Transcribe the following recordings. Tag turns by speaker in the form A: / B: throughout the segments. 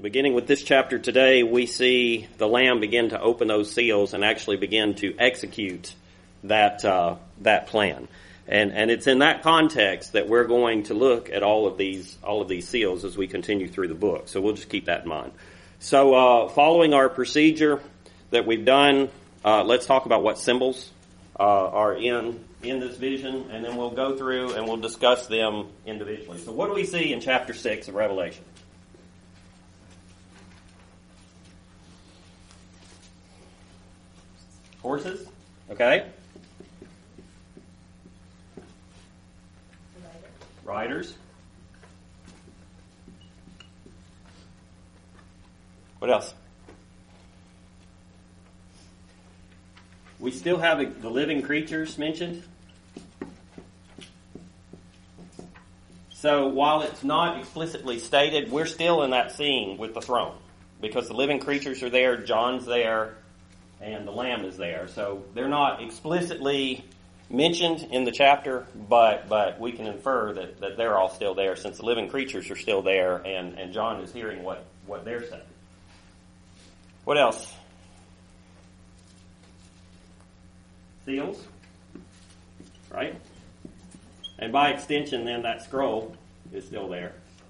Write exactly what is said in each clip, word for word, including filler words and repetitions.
A: Beginning with this chapter today, we see the Lamb begin to open those seals and actually begin to execute that uh, that plan. And and it's in that context that we're going to look at all of these all of these seals as we continue through the book. So we'll just keep that in mind. So uh, following our procedure that we've done, uh, let's talk about what symbols uh, are in in this vision, and then we'll go through and we'll discuss them individually. So what do we see in chapter six of Revelation? Horses, okay. Riders. What else? We still have the living creatures mentioned. So while it's not explicitly stated, we're still in that scene with the throne, because the living creatures are there, John's there, and the Lamb is there. So they're not explicitly mentioned in the chapter, but but we can infer that, that they're all still there, since the living creatures are still there, and, and John is hearing what, what they're saying. What else? Seals, right? And by extension, then, that scroll is still there.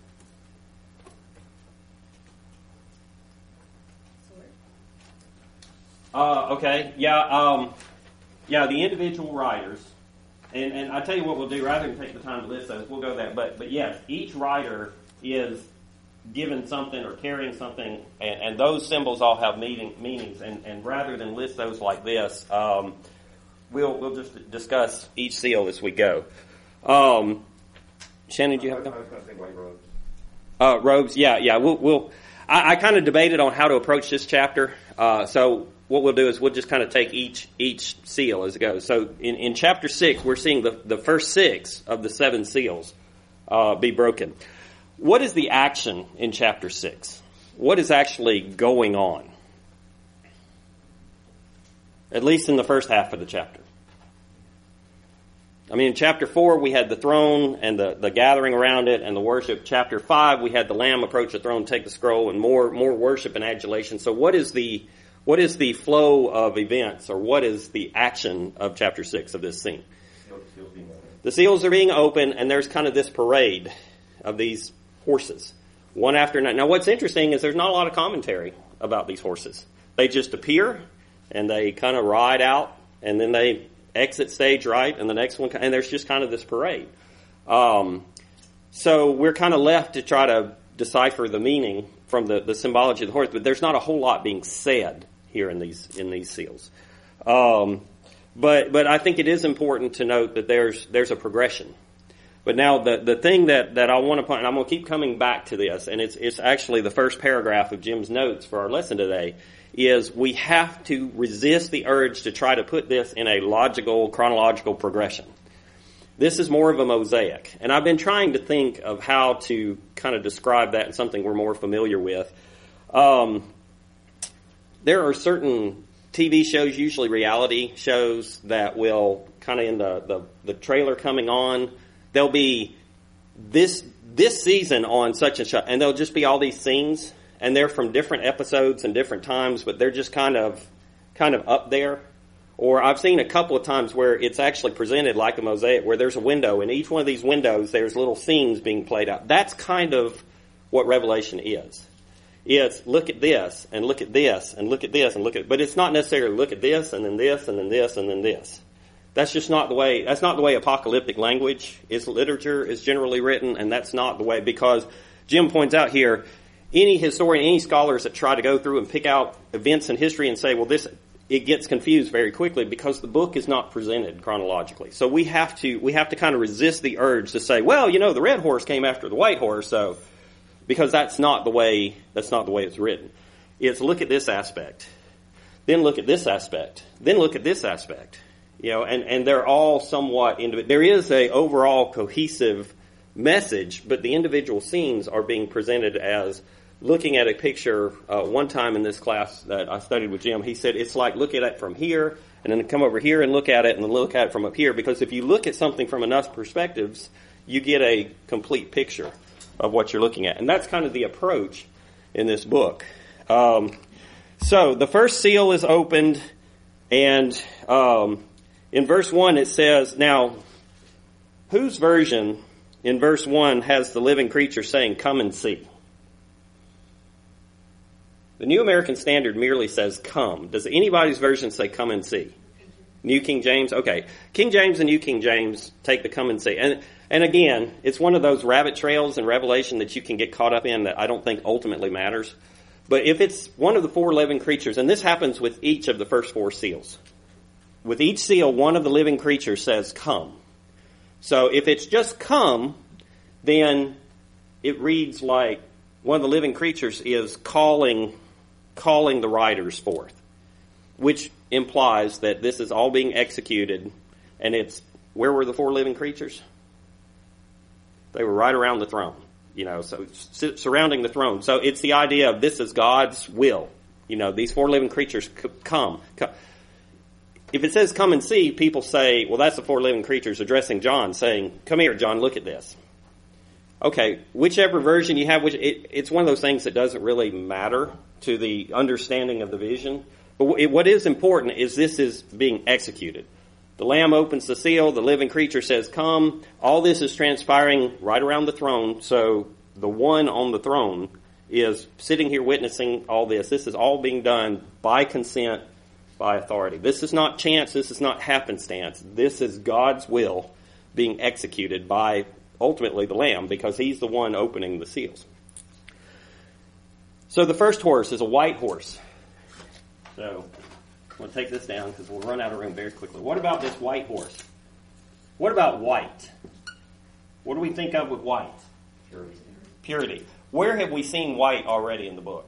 A: Uh, okay, yeah, um, yeah, the individual writers, and, and I tell you what we'll do, rather than take the time to list those, we'll go there, but, but yes, each writer is given something or carrying something, and, and those symbols all have meaning, meanings, and, and rather than list those like this, um, we'll, we'll just discuss each seal as we go. Um, Shannon, do you have a
B: I was going to say white robes.
A: Uh, robes, yeah, yeah, we'll, we'll I, I kind of debated on how to approach this chapter, uh, so what we'll do is we'll just kind of take each each seal as it goes. So in, in chapter six, we're seeing the, the first six of the seven seals uh, be broken. What is the action in chapter six? What is actually going on? At least in the first half of the chapter. I mean, in chapter four, we had the throne and the, the gathering around it and the worship. Chapter five, we had the Lamb approach the throne, take the scroll, and more more worship and adulation. So what is the What is the flow of events, or what is the action of chapter six of this scene? The seals are being opened, and there's kind of this parade of these horses, one after another. Now, what's interesting is there's not a lot of commentary about these horses. They just appear, and they kind of ride out, and then they exit stage right, and the next one, and there's just kind of this parade. Um, so we're kind of left to try to decipher the meaning from the, the symbology of the horse, but there's not a whole lot being said here in these in these seals. Um, but but I think it is important to note that there's there's a progression. But now the the thing that, that I want to point, and I'm going to keep coming back to this, and it's it's actually the first paragraph of Jim's notes for our lesson today, is we have to resist the urge to try to put this in a logical, chronological progression. This is more of a mosaic, and I've been trying to think of how to kind of describe that in something we're more familiar with. Um, There are certain T V shows, usually reality shows, that will kind of in the, the, the trailer coming on, there'll be this this season on such and such, and there'll just be all these scenes, and they're from different episodes and different times, but they're just kind of kind of up there. Or I've seen a couple of times where it's actually presented like a mosaic, where there's a window, and each one of these windows there's little scenes being played out. That's kind of what Revelation is. It's look at this, and look at this, and look at this, and look at, but it's not necessarily look at this, and then this, and then this, and then this. That's just not the way, that's not the way apocalyptic language is, literature is generally written, and that's not the way, because Jim points out here, any historian, any scholars that try to go through and pick out events in history and say, well, this, it gets confused very quickly because the book is not presented chronologically. So we have to, we have to kind of resist the urge to say, well, you know, the red horse came after the white horse, so, because that's not the way, that's not the way it's written. It's look at this aspect, then look at this aspect, then look at this aspect. You know, and, and they're all somewhat, indiv- there is a overall cohesive message, but the individual scenes are being presented as looking at a picture. Uh, one time in this class that I studied with Jim, he said it's like look at it from here, and then come over here and look at it, and then look at it from up here, because if you look at something from enough perspectives, you get a complete picture of what you're looking at. And that's kind of the approach in this book. Um, so the first seal is opened, and um, in verse one it says, now, whose version in verse one has the living creature saying, come and see? The New American Standard merely says come. Does anybody's version say come and see? New King James? Okay. King James and New King James take the come and see. And and again, it's one of those rabbit trails in Revelation that you can get caught up in that I don't think ultimately matters. But if it's one of the four living creatures, and this happens with each of the first four seals. With each seal, one of the living creatures says come. So if it's just come, then it reads like one of the living creatures is calling calling the riders forth, which implies that this is all being executed, and it's, where were the four living creatures? They were right around the throne, you know, so surrounding the throne. So it's the idea of this is God's will. You know, these four living creatures come. come. If it says come and see, people say, well, that's the four living creatures addressing John, saying, come here, John, look at this. Okay, whichever version you have, which it, it's one of those things that doesn't really matter to the understanding of the vision. But it, what is important is this is being executed. The Lamb opens the seal, the living creature says, come. All this is transpiring right around the throne, so the one on the throne is sitting here witnessing all this. This is all being done by consent, by authority. This is not chance, this is not happenstance. This is God's will being executed by ultimately the Lamb, because he's the one opening the seals. So the first horse is a white horse. So we'll take this down because we'll run out of room very quickly. What about this white horse? What about white? What do we think of with white?
B: Purity.
A: Purity. Where have we seen white already in the book?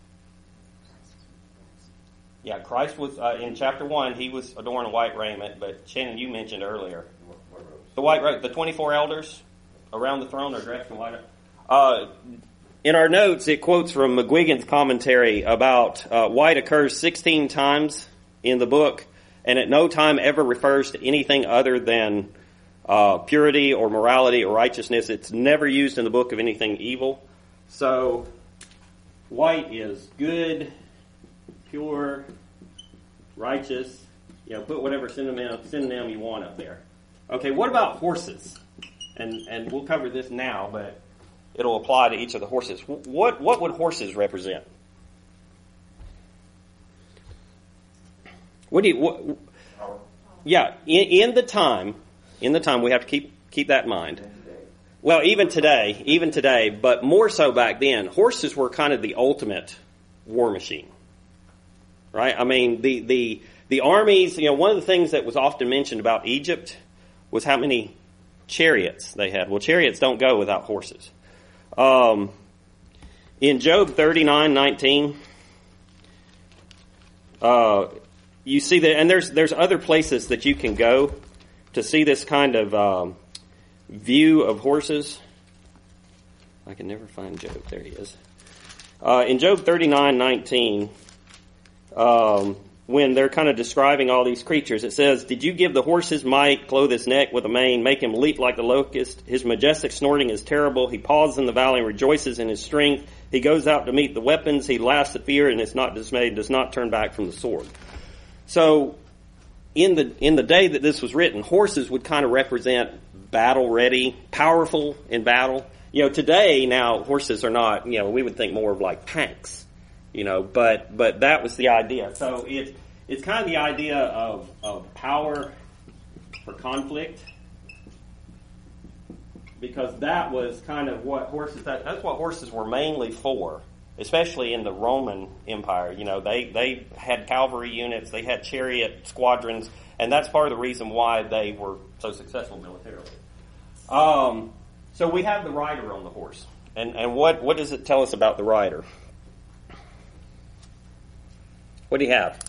A: Yeah, Christ was, uh, in chapter one, he was adorned in white raiment, but Shannon, you mentioned earlier. The white robe. The twenty-four elders around the throne are dressed in white. Uh, in our notes, it quotes from McGuigan's commentary about uh, white occurs sixteen times in the book, and at no time ever refers to anything other than uh, purity or morality or righteousness. It's never used in the book of anything evil. So, white is good, pure, righteous. You know, put whatever synonym, synonym you want up there. Okay, what about horses? And and we'll cover this now, but it'll apply to each of the horses. What what would horses represent? What do you? What, yeah, in, in the time, in the time we have to keep keep that in mind. Well, even today, even today, but more so back then, horses were kind of the ultimate war machine, right? I mean, the the the armies. You know, one of the things that was often mentioned about Egypt was how many chariots they had. Well, chariots don't go without horses. Um, in Job thirty-nine nineteen, uh, you see that, and there's there's other places that you can go to see this kind of um, view of horses. I can never find Job. There he is. Uh, in Job thirty-nine nineteen, um, when they're kind of describing all these creatures, it says, did you give the horse his might, clothe his neck with a mane, make him leap like the locust? His majestic snorting is terrible. He pauses in the valley and rejoices in his strength. He goes out to meet the weapons. He laughs at fear and is not dismayed, does not turn back from the sword. So, in the in the day that this was written, horses would kind of represent battle ready, powerful in battle. You know, today now horses are not, you know, we would think more of like tanks. You know, but but that was the idea. So it's it's kind of the idea of of power for conflict, because that was kind of what horses that, that's what horses were mainly for, especially in the Roman Empire. You know, they they had cavalry units, they had chariot squadrons, and that's part of the reason why they were so successful militarily. Um, so we have the rider on the horse, and and what what does it tell us about the rider? What do you have?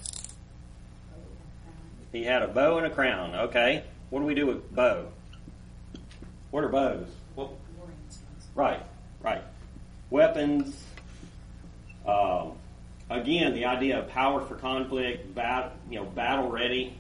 A: He had a bow and a crown. Okay. What do we do with bow? What are bows? Well, right, right. Weapons. Um, again, the idea of power for conflict, bat, you know, battle ready.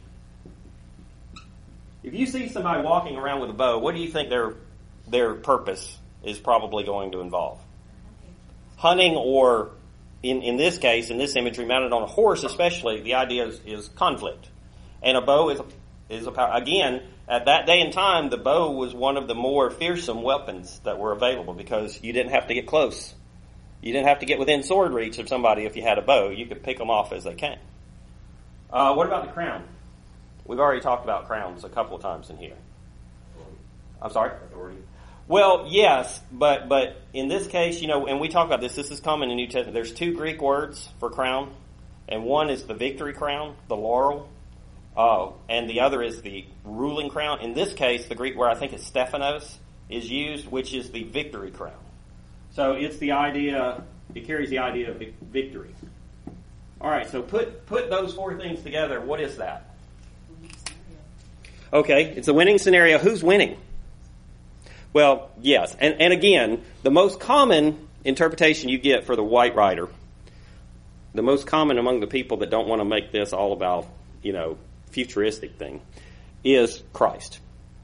A: If you see somebody walking around with a bow, what do you think their their purpose is probably going to involve? hunting, or in, in this case, in this imagery, mounted on a horse especially, the idea is, is conflict. And a bow is a, is a power. Again, at that day and time, the bow was one of the more fearsome weapons that were available because you didn't have to get close. You didn't have to get within sword reach of somebody if you had a bow. You could pick them off as they came. Uh, what about the crown? We've already talked about crowns a couple of times in here. I'm sorry? Authority. Well, yes, but but in this case, you know, and we talk about this, this is common in the New Testament. There's two Greek words for crown, and one is the victory crown, the laurel, uh, and the other is the ruling crown. In this case, the Greek word, I think it's Stephanos, is used, which is the victory crown. So it's the idea, it carries the idea of victory. All right, so put put those four things together. What is that? Okay, it's a winning scenario. Who's winning? Well, yes. And, and again, the most common interpretation you get for the white rider, the most common among the people that don't want to make this all about, you know, futuristic thing, is Christ.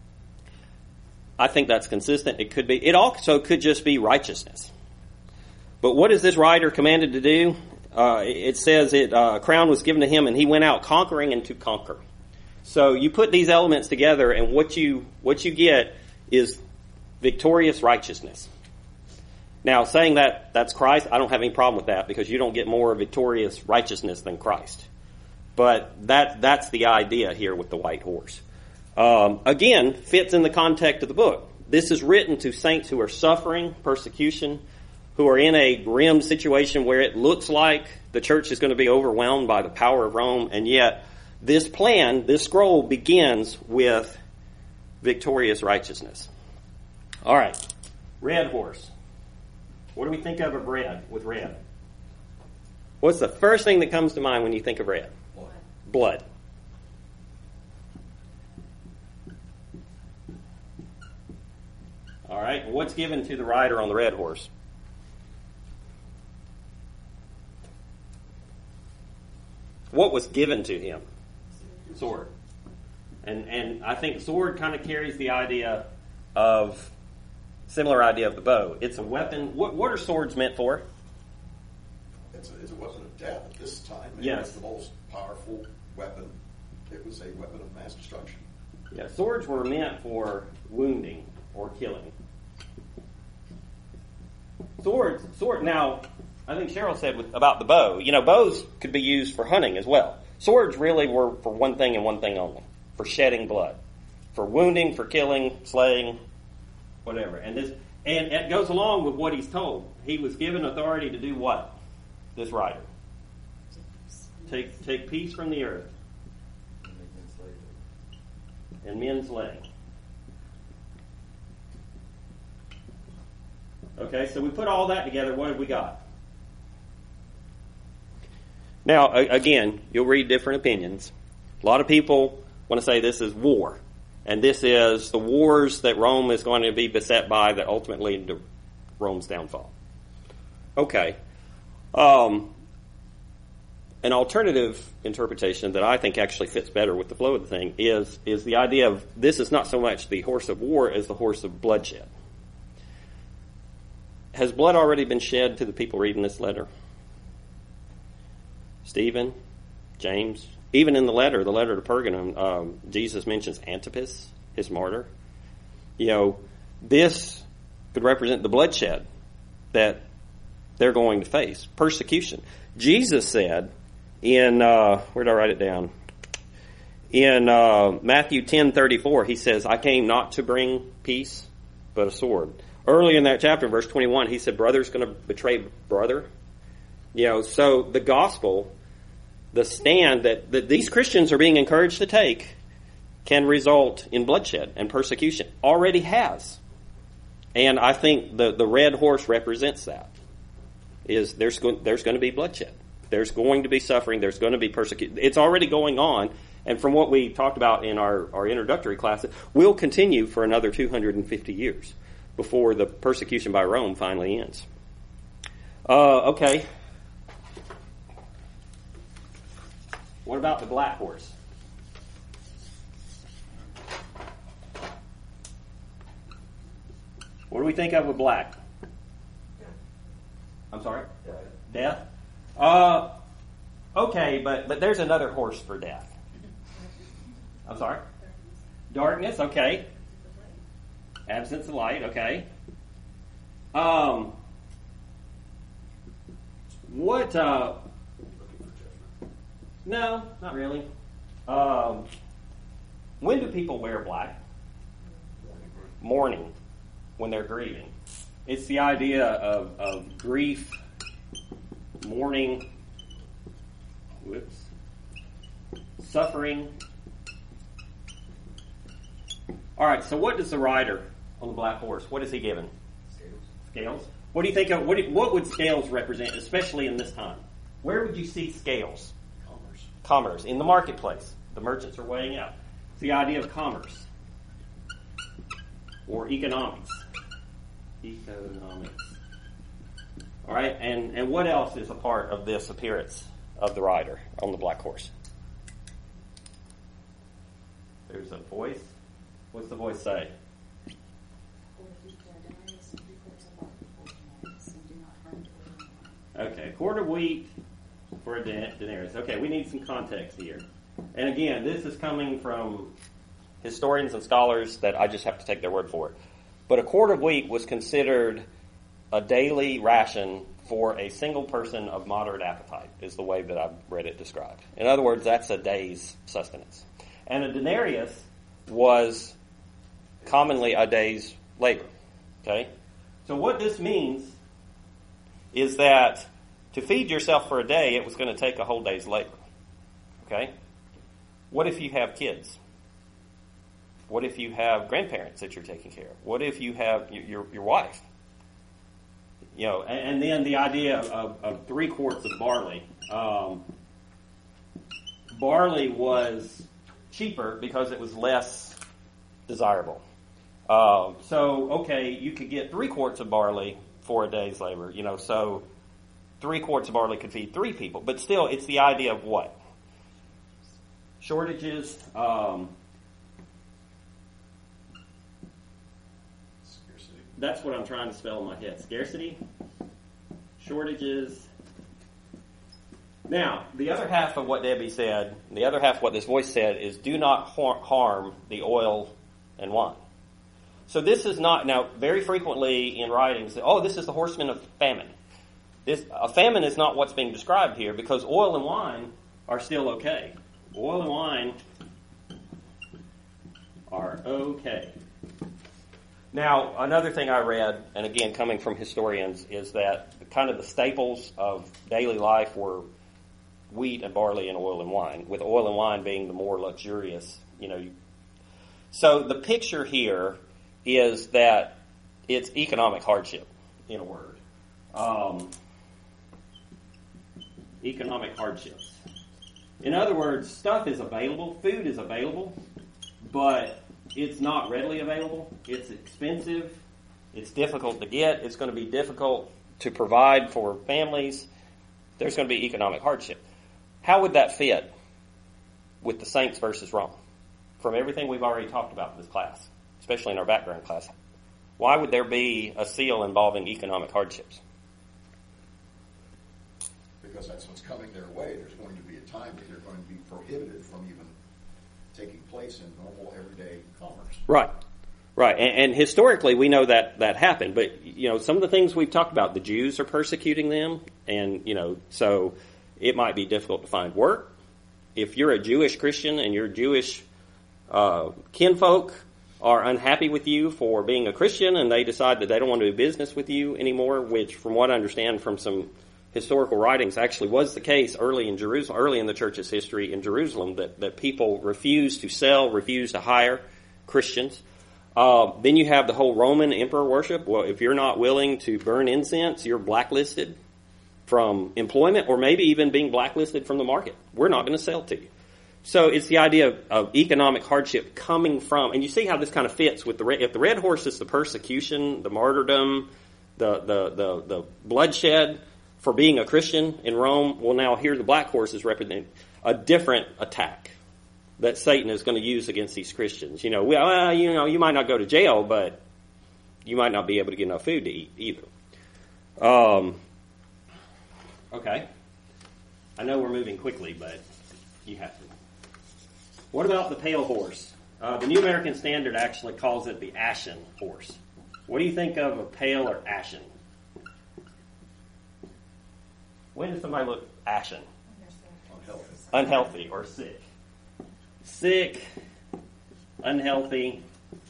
A: I think that's consistent. It could be. It also could just be righteousness. But what is this rider commanded to do? Uh, it says it, uh, a crown was given to him and he went out conquering and to conquer. So you put these elements together and what you what you get is victorious righteousness. Now, saying that that's Christ, I don't have any problem with that because you don't get more victorious righteousness than Christ. But that that's the idea here with the white horse. Um, again, fits in the context of the book. This is written to saints who are suffering persecution, who are in a grim situation where it looks like the church is going to be overwhelmed by the power of Rome, and yet this plan, this scroll begins with victorious righteousness. All right, red horse. What do we think of of red with red? What's the first thing that comes to mind when you think of red? Blood. Blood. All right, what's given to the rider on the red horse? What was given to him? Sword. And and I think sword kind of carries the idea of, similar idea of the bow. It's a weapon. What what are swords meant for?
B: It's a, it's a weapon of death at this time. It
A: Yes.
B: was the most powerful weapon. It was a weapon of mass destruction.
A: Yeah, swords were meant for wounding or killing. Swords, sword. Now, I think Cheryl said with, about the bow. You know, bows could be used for hunting as well. Swords really were for one thing and one thing only: for shedding blood, for wounding, for killing, slaying, whatever. And this, and it goes along with what he's told. He was given authority to do what? This rider. Take take peace from the earth. And men slaying. Okay, so we put all that together. What have we got? Now, again, you'll read different opinions. A lot of people want to say this is war. And this is the wars that Rome is going to be beset by that ultimately lead to Rome's downfall. Okay. Um, an alternative interpretation that I think actually fits better with the flow of the thing is, is the idea of this is not so much the horse of war as the horse of bloodshed. Has blood already been shed to the people reading this letter? Stephen, James, even in the letter, the letter to Pergamum, um, Jesus mentions Antipas, his martyr. You know, this could represent the bloodshed that they're going to face, persecution. Jesus said in, uh, where did I write it down? In uh, Matthew ten thirty-four, he says, I came not to bring peace, but a sword. Early in that chapter, in verse twenty-one, he said, brother's going to betray brother. You know, so the gospel, the stand that, that these Christians are being encouraged to take, can result in bloodshed and persecution. Already has. And I think the, the red horse represents that. Is there's go, there's going to be bloodshed. There's going to be suffering. There's going to be persecution. It's already going on. And from what we talked about in our, our introductory classes, will continue for another two hundred fifty years before the persecution by Rome finally ends. Uh, okay. What about the black horse? What do we think of with black? I'm sorry? Death. Uh, okay, but, but there's another horse for death. I'm sorry? Darkness, okay. Absence of light, okay. Um, what, uh, no, not really. Um, when do people wear black? Mourning, when they're grieving. It's the idea of, of grief, mourning, whoops, suffering. All right, so what does the rider on the black horse, what is he given? Scales. Scales. What do you think of, what, do, what would scales represent, especially in this time? Where would you see scales?
B: Commerce.
A: Commerce, in the marketplace. The merchants are weighing out. It's the idea of commerce. Or economics. Economics. All right, and, and what else is a part of this appearance of the rider on the black horse? There's a voice. What's the voice say? Okay, a quart of wheat for a denarius. Okay, we need some context here. And again, this is coming from historians and scholars that I just have to take their word for it. But a quart of wheat was considered a daily ration for a single person of moderate appetite, is the way that I've read it described. In other words, that's a day's sustenance. And a denarius was commonly a day's labor. Okay? So what this means is that to feed yourself for a day, it was going to take a whole day's labor. Okay? What if you have kids? What if you have grandparents that you're taking care of? What if you have your your, your wife? You know, and, and then the idea of, of three quarts of barley. Um, barley was cheaper because it was less desirable. Um, so, okay, you could get three quarts of barley for a day's labor. You know, so three quarts of barley could feed three people. But still, it's the idea of what? Shortages. Um,
B: Scarcity.
A: That's what I'm trying to spell in my head. Scarcity, shortages. Now, the other half of what Debbie said, the other half of what this voice said is do not har- harm the oil and wine. So this is not, now very frequently in writings, oh, this is the horseman of famine. This, a famine is not what's being described here because oil and wine are still okay. Oil and wine are okay. Now, another thing I read, and again coming from historians, is that kind of the staples of daily life were wheat and barley and oil and wine, with oil and wine being the more luxurious, you know. So the picture here is that it's economic hardship, in a word. Um, economic hardships. In other words, stuff is available, food is available, but it's not readily available. It's expensive. It's difficult to get. It's going to be difficult to provide for families. There's going to be economic hardship. How would that fit with the saints versus Rome? From everything we've already talked about in this class, especially in our background class, why would there be a seal involving economic hardships?
B: Because that's what's coming their way. There's going to be a time that they're going to be prohibited from even taking place in normal everyday commerce.
A: Right. Right. And, and historically, we know that that happened. But, you know, some of the things we've talked about, the Jews are persecuting them. And, you know, so it might be difficult to find work. If you're a Jewish Christian and your Jewish uh, kinfolk are unhappy with you for being a Christian and they decide that they don't want to do business with you anymore, which from what I understand from some historical writings actually was the case early in Jerusalem, early in the church's history in Jerusalem, that, that people refused to sell, refused to hire Christians. Uh, then you have the whole Roman emperor worship. Well, if you're not willing to burn incense, you're blacklisted from employment or maybe even being blacklisted from the market. We're not going to sell to you. So it's the idea of, of economic hardship coming from, and you see how this kind of fits with the red, if the red horse is the persecution, the martyrdom, the, the, the, the bloodshed for being a Christian in Rome, well now here the black horse is representing a different attack that Satan is going to use against these Christians. You know, well, you know, you might not go to jail, but you might not be able to get enough food to eat either. Um, Okay. I know we're moving quickly, but you have to. What about the pale horse? Uh, the New American Standard actually calls it the ashen horse. What do you think of a pale or ashen? When does somebody look ashen?
B: Unhealthy.
A: Unhealthy or sick. Sick, unhealthy.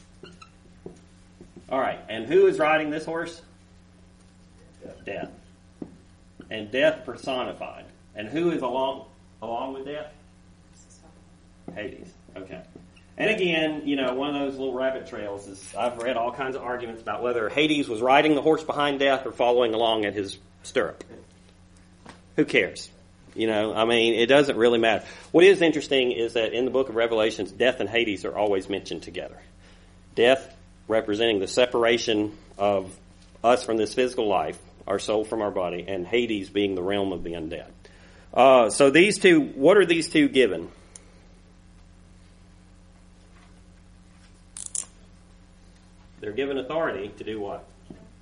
A: All right, and who is riding this horse?
B: Death.
A: Death. And death personified. And who is along along with death? Hades. Okay. And again, you know, one of those little rabbit trails is I've read all kinds of arguments about whether Hades was riding the horse behind death or following along at his stirrup. Who cares? You know, I mean, it doesn't really matter. What is interesting is that in the book of Revelations, death and Hades are always mentioned together. Death representing the separation of us from this physical life, our soul from our body, and Hades being the realm of the undead. Uh, so these two, what are these two given? They're given authority to do what?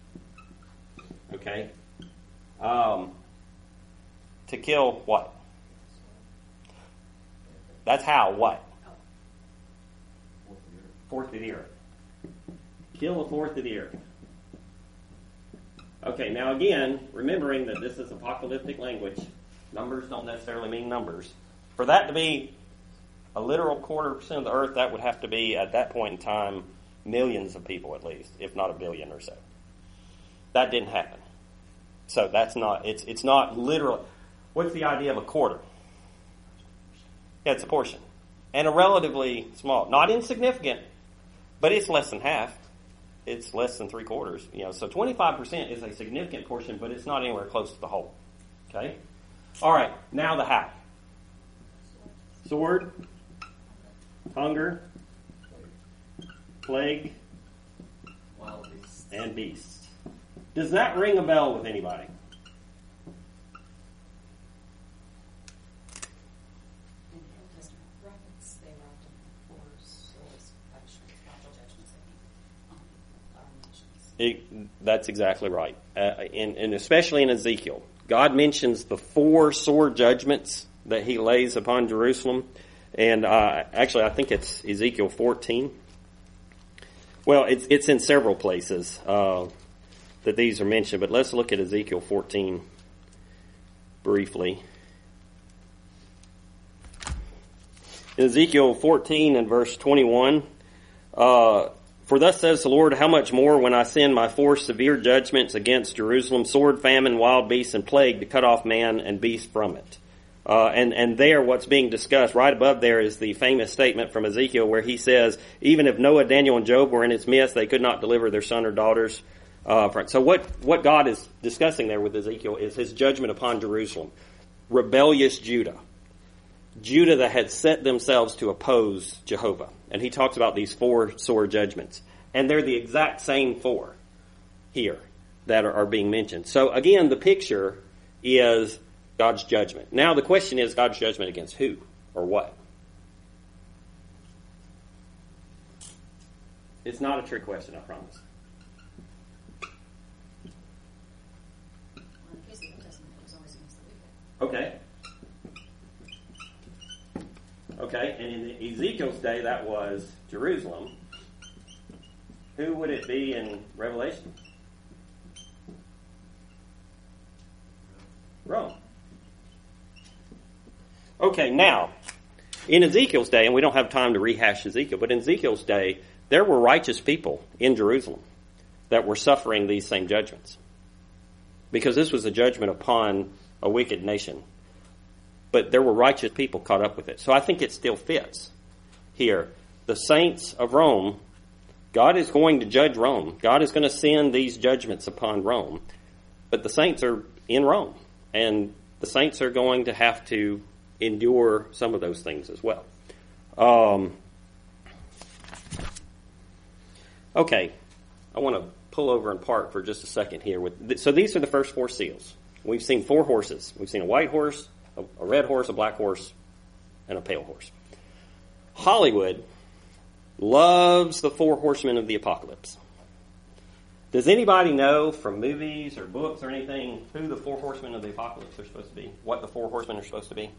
A: Okay. Um, to kill what? That's how, what? Fourth of the earth. Kill a fourth of the earth. Okay, now again, remembering that this is apocalyptic language, numbers don't necessarily mean numbers. For that to be a literal quarter percent of the earth, that would have to be, at that point in time, millions of people at least, if not a billion or so. That didn't happen. So that's not, it's it's not literal. What's the idea of a quarter? Yeah, it's a portion. And a relatively small, not insignificant, but it's less than half. It's less than three quarters. You know, so twenty-five percent is a significant portion, but it's not anywhere close to the whole. Okay? All right, now the how. Sword, hunger, plague,
C: Wild beasts.
A: and beasts. Does that ring a bell with anybody?
D: In the Old Testament prophets, they were often four souls, punishments, natural judgments, I think, on our nations.
A: It, that's exactly right. Uh, and, and especially in Ezekiel. God mentions the four sore judgments that he lays upon Jerusalem. And uh, actually, I think it's Ezekiel fourteen. Well, it's, it's in several places uh, that these are mentioned, but let's look at Ezekiel fourteen briefly. In Ezekiel fourteen and verse twenty-one, uh, for thus says the Lord, how much more when I send my four severe judgments against Jerusalem, sword, famine, wild beasts, and plague to cut off man and beast from it. Uh, and, and there, what's being discussed, right above there is the famous statement from Ezekiel where he says, even if Noah, Daniel, and Job were in its midst, they could not deliver their son or daughters. Uh, from. So what, what God is discussing there with Ezekiel is his judgment upon Jerusalem. Rebellious Judah. Judah that had set themselves to oppose Jehovah. And he talks about these four sore judgments. And they're the exact same four here that are, are being mentioned. So again, the picture is God's judgment. Now the question is God's judgment against who or what? It's not a trick question, I promise.
D: Well, in the case of the Old Testament, it was always against the wicked.
A: Okay. Okay, and in Ezekiel's day, that was Jerusalem. Who would it be in Revelation? Rome. Okay, now, in Ezekiel's day, and we don't have time to rehash Ezekiel, but in Ezekiel's day, there were righteous people in Jerusalem that were suffering these same judgments. Because this was a judgment upon a wicked nation. But there were righteous people caught up with it. So I think it still fits here. The saints of Rome, God is going to judge Rome. God is going to send these judgments upon Rome. But the saints are in Rome. And the saints are going to have to endure some of those things as well. Um, okay, I want to pull over and park for just a second here. With so these are the first four seals. We've seen four horses. We've seen a white horse, a, a red horse, a black horse, and a pale horse. Hollywood loves the four horsemen of the apocalypse. Does anybody know from movies or books or anything who the four horsemen of the apocalypse are supposed to be? What the four horsemen are supposed to be?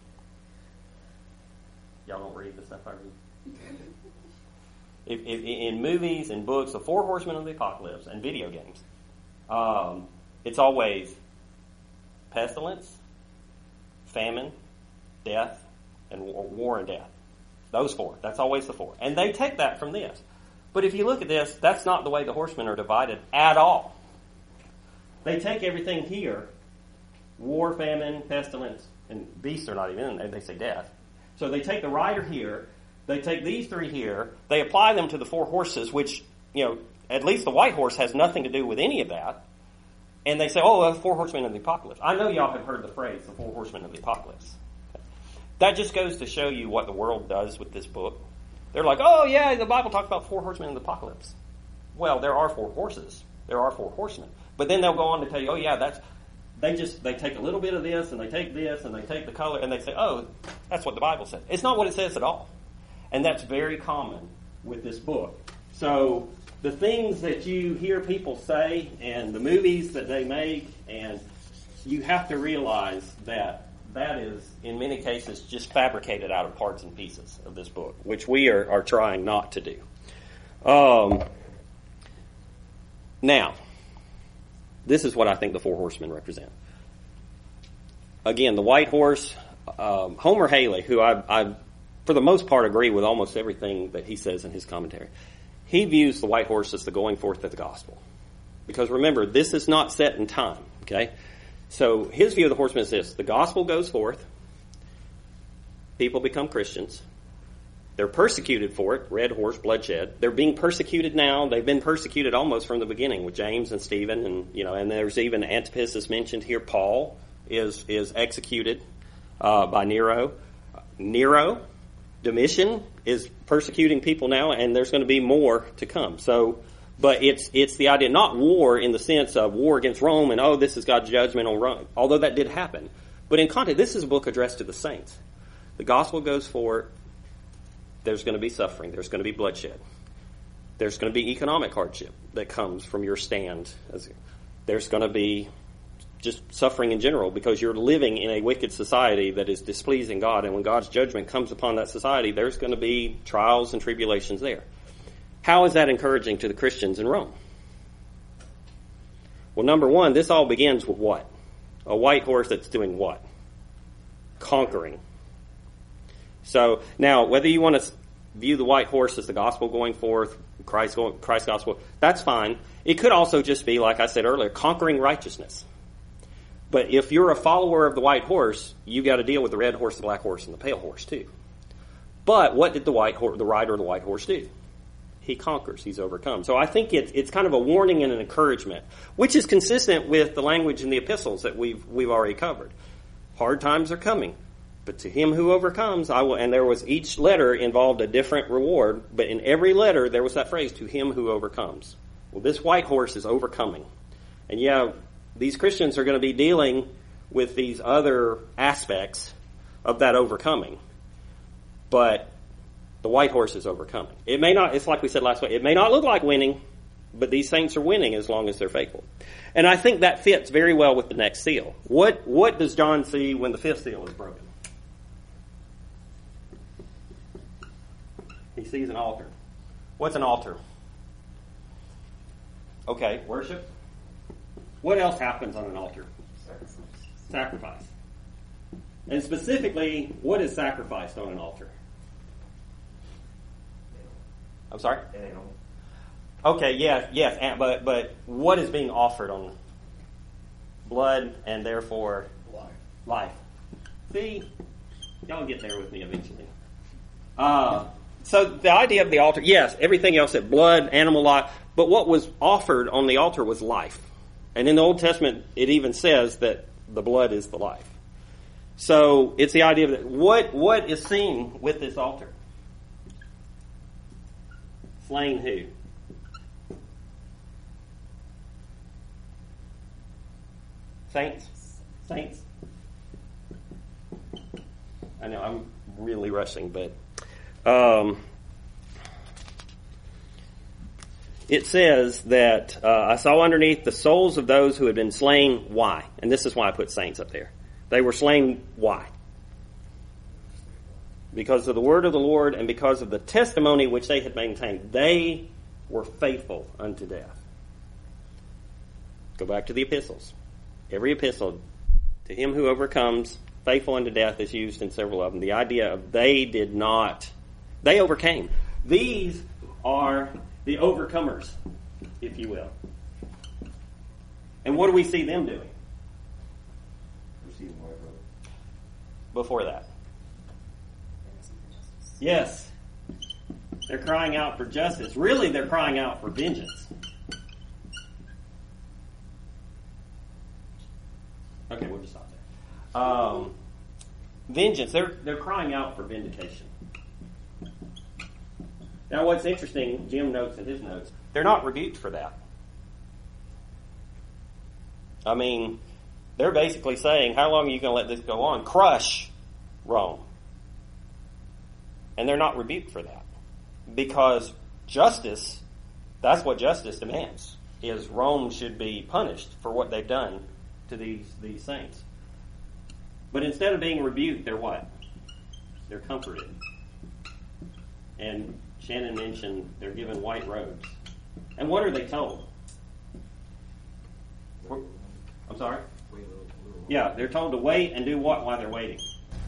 A: Y'all don't read the stuff I read. If, if, in movies and books, the four horsemen of the apocalypse and video games, um, it's always pestilence, famine, death, and war, war and death. Those four. That's always the four. And they take that from this. But if you look at this, that's not the way the horsemen are divided at all. They take everything here, war, famine, pestilence, and beasts are not even in there. They say death. So they take the rider here, they take these three here, they apply them to the four horses, which, you know, at least the white horse has nothing to do with any of that. And they say, oh, well, four horsemen of the apocalypse. I know y'all have heard the phrase, the four horsemen of the apocalypse. That just goes to show you what the world does with this book. They're like, oh, yeah, the Bible talks about four horsemen of the apocalypse. Well, there are four horses. There are four horsemen. But then they'll go on to tell you, oh, yeah, that's, they just, they take a little bit of this, and they take this, and they take the color, and they say, oh, that's what the Bible says. It's not what it says at all. And that's very common with this book. So the things that you hear people say, and the movies that they make, and you have to realize that that is, in many cases, just fabricated out of parts and pieces of this book, which we are, are trying not to do. Um, now, this is what I think the four horsemen represent. Again, the white horse, um, Homer Haley, who I, I, for the most part, agree with almost everything that he says in his commentary. He views the white horse as the going forth of the gospel. Because remember, this is not set in time, okay? So his view of the horsemen is this. The gospel goes forth. People become Christians. They're persecuted for it. Red horse, bloodshed. They're being persecuted now. They've been persecuted almost from the beginning with James and Stephen. And, you know, and there's even Antipas is mentioned here. Paul is, is executed uh, by Nero. Nero, Domitian, is persecuting people now, and there's going to be more to come. So, but it's it's the idea, not war in the sense of war against Rome and, oh, this is God's judgment on Rome, although that did happen. But in context, this is a book addressed to the saints. The gospel goes forward. There's going to be suffering. There's going to be bloodshed. There's going to be economic hardship that comes from your stand. There's going to be just suffering in general because you're living in a wicked society that is displeasing God. And when God's judgment comes upon that society, there's going to be trials and tribulations there. How is that encouraging to the Christians in Rome? Well, number one, this all begins with what? A white horse that's doing what? Conquering. So now, whether you want to view the white horse as the gospel going forth, Christ, Christ's gospel, that's fine. It could also just be, like I said earlier, conquering righteousness. But if you're a follower of the white horse, you got to deal with the red horse, the black horse, and the pale horse too. But what did the white horse, the rider of the white horse do? He conquers. He's overcome. So I think it's it's kind of a warning and an encouragement, which is consistent with the language in the epistles that we've we've already covered. Hard times are coming, but to him who overcomes, I will. And there was each letter involved a different reward, but in every letter there was that phrase, to him who overcomes. Well, this white horse is overcoming, and yeah, these Christians are going to be dealing with these other aspects of that overcoming, but the white horse is overcoming. It may not, it's like we said last week, it may not look like winning, but these saints are winning as long as they're faithful. And I think that fits very well with the next seal. What, what does John see when the fifth seal is broken? He sees an altar. What's an altar? Okay, worship. What else happens on an altar?
C: Sacrifice.
A: Sacrifice. And specifically, what is sacrificed on an altar? I'm sorry?
C: An animal.
A: Okay, yes, yes, but but what is being offered on blood and therefore
B: Life.
A: life? See, y'all get there with me eventually. Uh, so the idea of the altar, yes, everything else said blood, animal life, but what was offered on the altar was life. And in the Old Testament, it even says that the blood is the life. So it's the idea that what what is seen with this altar? Slain who? Saints? Saints? I know, I'm really rushing, but um, it says that uh, I saw underneath the souls of those who had been slain. Why? And this is why I put saints up there. They were slain. Why? Because of the word of the Lord and because of the testimony which they had maintained. They were faithful unto death. Go back to the epistles. Every epistle, to him who overcomes, faithful unto death is used in several of them. The idea of they did not, they overcame. These are the overcomers, if you will. And what do we see them doing?
B: Receiving white robe.
A: Before that.
D: There is no justice.
A: Yes. They're crying out for justice. Really, they're crying out for vengeance. Okay, we'll just stop there. Um, vengeance. They're they're crying out for vindication. Now, what's interesting, Jim notes in his notes, they're not rebuked for that. I mean, they're basically saying, how long are you going to let this go on? Crush Rome. And they're not rebuked for that. Because justice, that's what justice demands, is Rome should be punished for what they've done to these, these saints. But instead of being rebuked, they're what? They're comforted. And Shannon mentioned they're given white robes. And what are they told? I'm sorry? Yeah, they're told to wait and do what while they're waiting?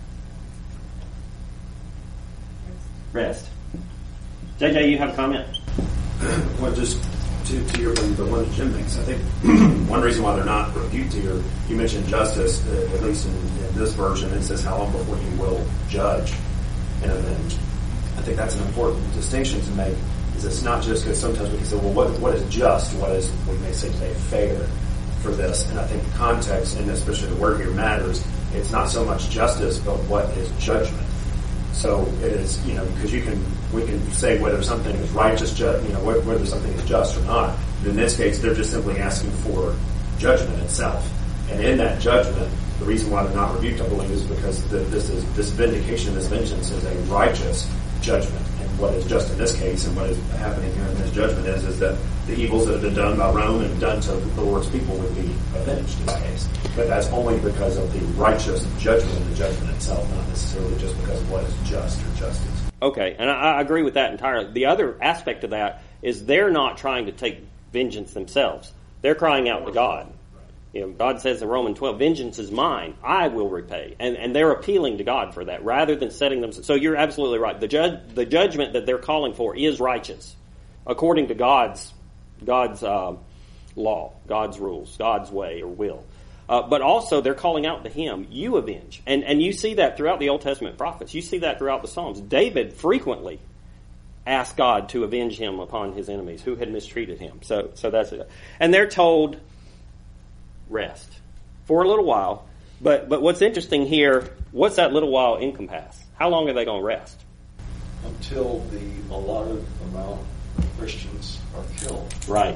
A: Rest. J J, you have a comment?
E: Well, just to, to your the one that Jim makes, I think one reason why they're not rebuked here, you mentioned justice, uh, at least in, in this version, it says how long before you will judge and avenge. I think that's an important distinction to make, is it's not just because sometimes we can say, well, what what is just, what is, we may say today, fair for this, and I think the context, and especially the word here matters, it's not so much justice, but what is judgment. So it is, you know, because you can, we can say whether something is righteous, ju- you know, whether something is just or not. But in this case, they're just simply asking for judgment itself. And in that judgment, the reason why they're not rebuked, I believe, is because the, this is this vindication, this vengeance is a righteous judgment. And what is just in this case, and what is happening here in this judgment is, is that the evils that have been done by Rome and done to the Lord's people would be avenged in this case. But that's only because of the righteous judgment of the judgment itself, not necessarily just because of what is just or justice.
A: Okay, and I, I agree with that entirely. The other aspect of that is they're not trying to take vengeance themselves. They're crying out to God. You know, God says in Romans twelve, vengeance is mine, I will repay. And and they're appealing to God for that rather than setting them. So you're absolutely right. The judge, the judgment that they're calling for is righteous according to God's God's uh, law, God's rules, God's way or will. Uh, but also they're calling out to Him, you avenge. And and you see that throughout the Old Testament prophets. You see that throughout the Psalms. David frequently asked God to avenge him upon his enemies who had mistreated him. So so that's it. And they're told, rest for a little while. But but what's interesting here, what's that little while encompass? How long are they going to rest?
B: Until the allotted amount of Christians are killed.
A: Right.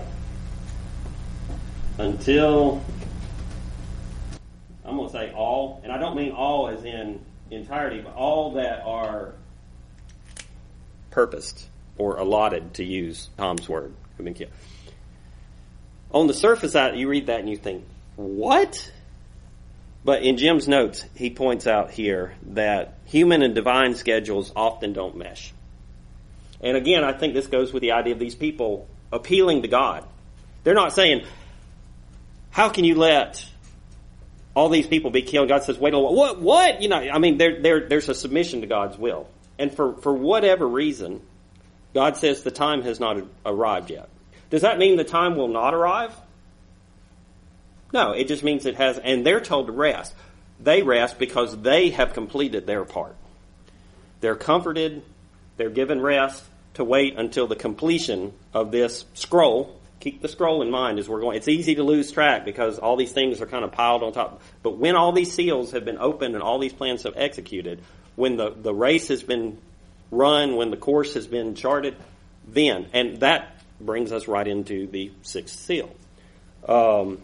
A: Until, I'm going to say all, and I don't mean all as in entirety, but all that are purposed or allotted, to use Tom's word, have been killed. On the surface, you read that and you think, what? But in Jim's notes, he points out here that human and divine schedules often don't mesh. And again, I think this goes with the idea of these people appealing to God. They're not saying, how can you let all these people be killed? God says, wait a little, what, what? You know, I mean, there, there, there's a submission to God's will. And for, for whatever reason, God says the time has not arrived yet. Does that mean the time will not arrive? No, it just means it has, and they're told to rest. They rest because they have completed their part. They're comforted, they're given rest to wait until the completion of this scroll. Keep the scroll in mind as we're going. It's easy to lose track because all these things are kind of piled on top. But when all these seals have been opened and all these plans have executed, when the, the race has been run, when the course has been charted, then, and that brings us right into the sixth seal. Um,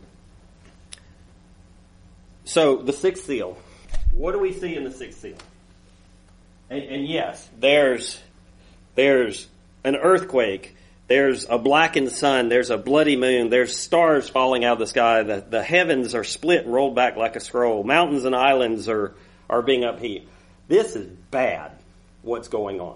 A: so the sixth seal, what do we see in the sixth seal? And, and yes, there's there's an earthquake There's a blackened sun. There's a bloody moon. There's stars falling out of the sky. The, the heavens are split and rolled back like a scroll. Mountains and islands are, are being upheaved. This is bad, what's going on.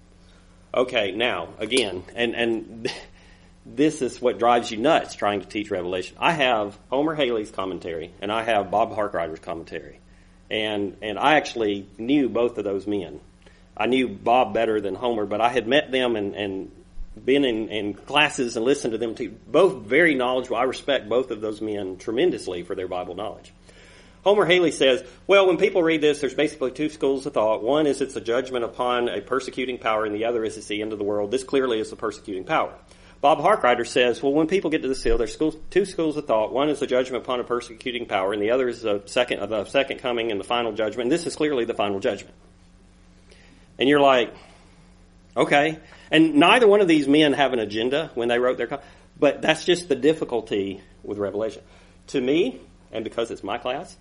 A: Okay, now, again, and, and this is what drives you nuts trying to teach Revelation. I have Homer Haley's commentary, and I have Bob Harkrider's commentary. And, and I actually knew both of those men. I knew Bob better than Homer, but I had met them and, and been in, in classes and listened to them too. Both very knowledgeable. I respect both of those men tremendously for their Bible knowledge. Homer Haley says, well, when people read this, there's basically two schools of thought. One is it's a judgment upon a persecuting power, and the other is it's the end of the world. This clearly is the persecuting power. Bob Harkrider says, well, when people get to the seal, there's schools, two schools of thought. One is the judgment upon a persecuting power, and the other is the second, the second coming and the final judgment. And this is clearly the final judgment. And you're like, okay. And neither one of these men have an agenda when they wrote their, com- but that's just the difficulty with Revelation. To me, and because it's my class,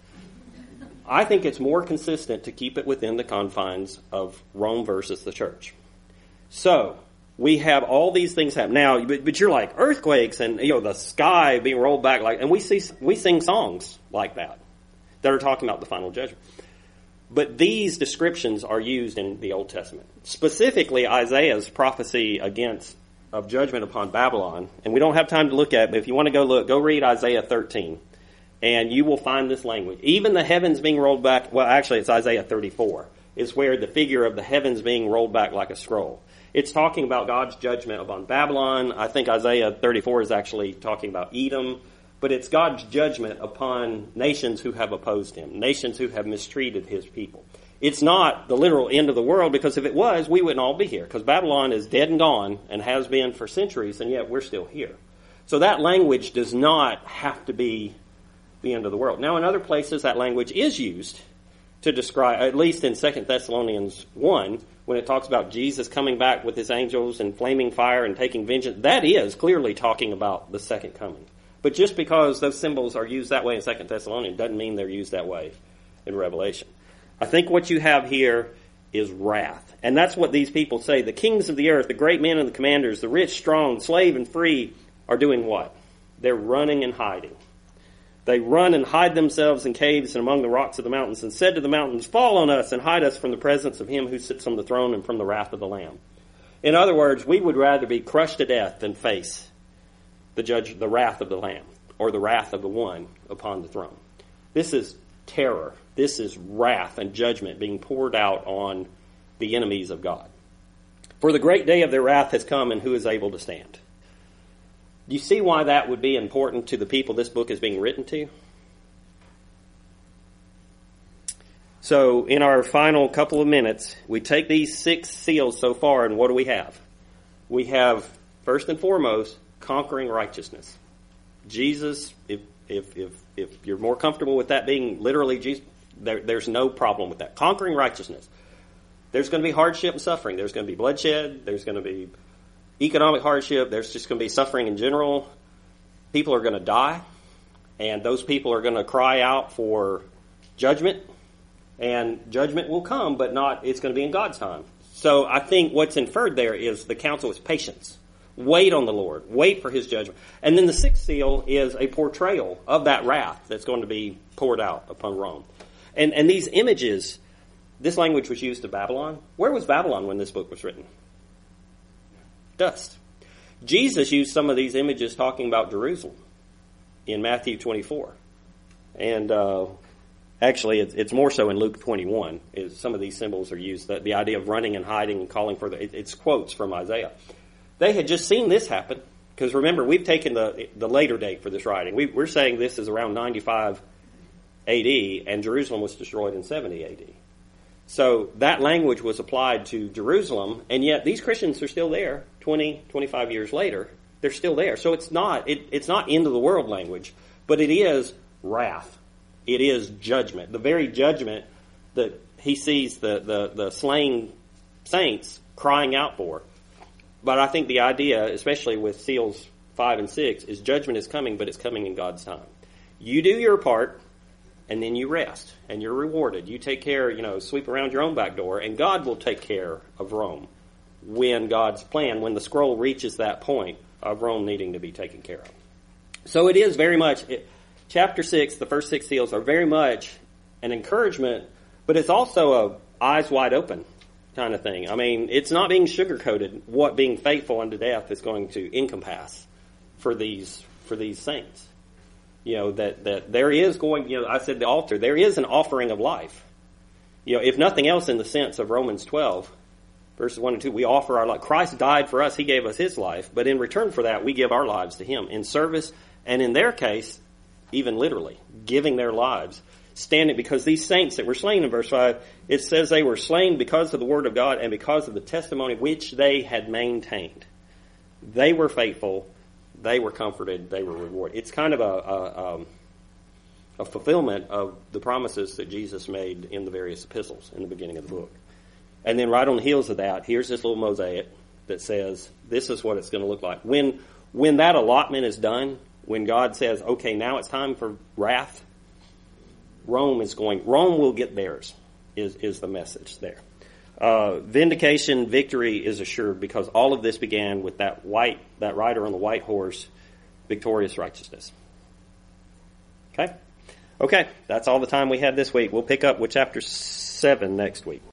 A: I think it's more consistent to keep it within the confines of Rome versus the church. So, we have all these things happen. Now, but, but you're like, earthquakes and, you know, the sky being rolled back, like, and we see, we sing songs like that, that are talking about the final judgment. But these descriptions are used in the Old Testament. Specifically, Isaiah's prophecy against, of judgment upon Babylon, and we don't have time to look at it, but if you want to go look, go read Isaiah thirteen. And you will find this language. Even the heavens being rolled back, well, actually it's Isaiah thirty-four, is where the figure of the heavens being rolled back like a scroll. It's talking about God's judgment upon Babylon. I think Isaiah thirty-four is actually talking about Edom. But it's God's judgment upon nations who have opposed him, nations who have mistreated his people. It's not the literal end of the world, because if it was, we wouldn't all be here. Because Babylon is dead and gone and has been for centuries, and yet we're still here. So that language does not have to be the end of the world. Now, in other places, that language is used to describe, at least in Second Thessalonians one, when it talks about Jesus coming back with his angels and flaming fire and taking vengeance. That is clearly talking about the second coming. But just because those symbols are used that way in Second Thessalonians doesn't mean they're used that way in Revelation. I think what you have here is wrath. And that's what these people say. The kings of the earth, the great men and the commanders, the rich, strong, slave, and free are doing what? They're running and hiding. They run and hide themselves in caves and among the rocks of the mountains, and said to the mountains, fall on us and hide us from the presence of him who sits on the throne and from the wrath of the Lamb. In other words, we would rather be crushed to death than face the judge, the wrath of the Lamb, or the wrath of the one upon the throne. This is terror. This is wrath and judgment being poured out on the enemies of God. For the great day of their wrath has come, and who is able to stand? Do you see why that would be important to the people this book is being written to? So, in our final couple of minutes, we take these six seals so far, and what do we have? We have, first and foremost, conquering righteousness. Jesus, if if if if you're more comfortable with that being literally Jesus, there, there's no problem with that. Conquering righteousness. There's going to be hardship and suffering. There's going to be bloodshed. There's going to be economic hardship. There's just going to be suffering in general. People are going to die, and those people are going to cry out for judgment, and judgment will come, but not, it's going to be in God's time. So I think what's inferred there is the counsel is patience. Wait on the Lord. Wait for his judgment. And then the sixth seal is a portrayal of that wrath that's going to be poured out upon Rome. And and these images, this language was used to Babylon. Where was Babylon when this book was written? Dust. Jesus used some of these images talking about Jerusalem in Matthew twenty-four. And uh, actually, it's, it's more so in Luke twenty-one. Is some of these symbols are used. The, the idea of running and hiding and calling for the, it, it's quotes from Isaiah. They had just seen this happen, because remember, we've taken the the later date for this writing. We, we're saying this is around ninety-five A D, and Jerusalem was destroyed in seventy A D. So that language was applied to Jerusalem, and yet these Christians are still there twenty, twenty-five years later. They're still there. So it's not it, it's not end of the world language, but it is wrath. It is judgment. The very judgment that he sees the, the, the slain saints crying out for. But I think the idea, especially with seals five and six, is judgment is coming, but it's coming in God's time. You do your part, and then you rest, and you're rewarded. You take care, you know, sweep around your own back door, and God will take care of Rome when God's plan, when the scroll reaches that point of Rome needing to be taken care of. So it is very much, it, chapter six, the first six seals are very much an encouragement, but it's also a eyes wide open kind of thing. I mean, it's not being sugar-coated what being faithful unto death is going to encompass for these for these saints. You know, that, that there is going, you know, I said the altar, there is an offering of life. You know, if nothing else in the sense of Romans twelve, verses one and two, we offer our life. Christ died for us, he gave us his life, but in return for that, we give our lives to him in service, and in their case, even literally, giving their lives. Standing, because these saints that were slain in verse five, it says they were slain because of the word of God and because of the testimony which they had maintained. They were faithful, they were comforted, they were rewarded. It's kind of a, a, um, a fulfillment of the promises that Jesus made in the various epistles in the beginning of the book. And then right on the heels of that, here's this little mosaic that says, this is what it's going to look like. When, when that allotment is done, when God says, okay, now it's time for wrath, Rome is going, Rome will get theirs, is, is the message there. Uh, vindication, victory is assured because all of this began with that white, that rider on the white horse, victorious righteousness. Okay? Okay, that's all the time we had this week. We'll pick up with chapter seven next week.